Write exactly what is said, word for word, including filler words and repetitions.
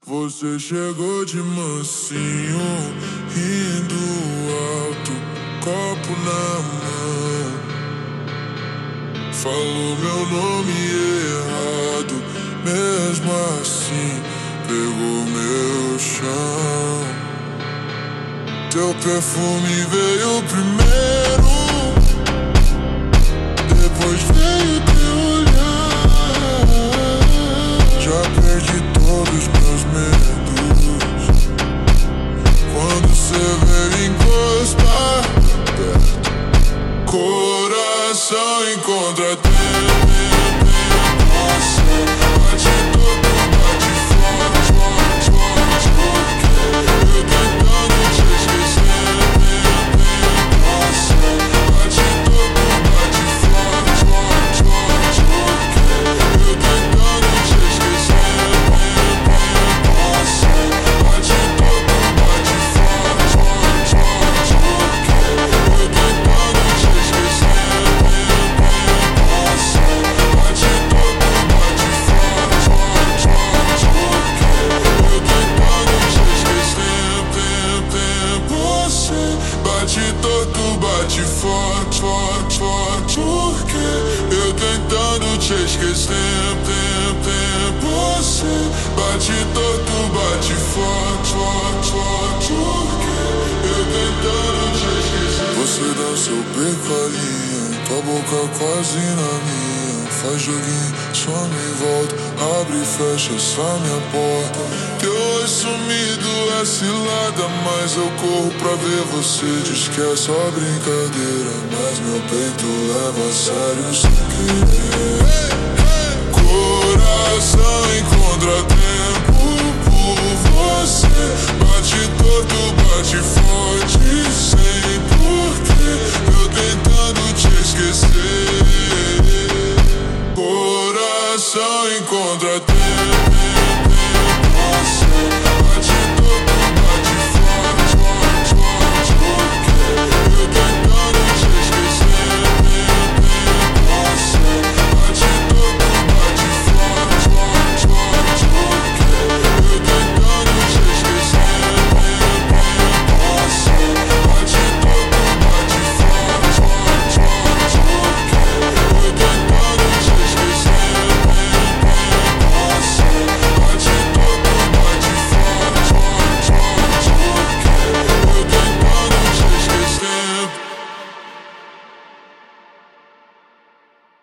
Você chegou de mansinho, rindo alto, copo na mão. Falou meu nome errado, mesmo assim pegou meu chão. Teu perfume veio primeiro, depois veio teu olhar. Já perdi todos os meus medos quando cê veio encostar perto. Coração encontra tempo, você bate todo, bate forte, forte, forte. Porque eu tentando te esquecer, você bate todo, bate forte, forte, forte. Porque eu tentando te esquecer, você bate todo, bate forte, forte, forte. Porque eu tentando te esquecer, você bate todo, bate forte, forte, forte. Porque eu tentando te esquecer, você bate todo, bate forte, forte, forte. Porque eu tentando te esquecer, você bate todo, bate forte, forte, forte. Porque eu tentando te esquecer. Você dá seu pecalinho, tua boca quase na minha. Faz joguinho, some e volta, abre e fecha essa minha porta. Teu oi sumido é cilada, mas eu corro pra ver você. Diz que é só brincadeira, mas meu peito leva a sério sem querer. Coração encontra tempo por você, bate todo, bate forte, sem porquê. Eu tentando te esquecer. Coração encontra tempo.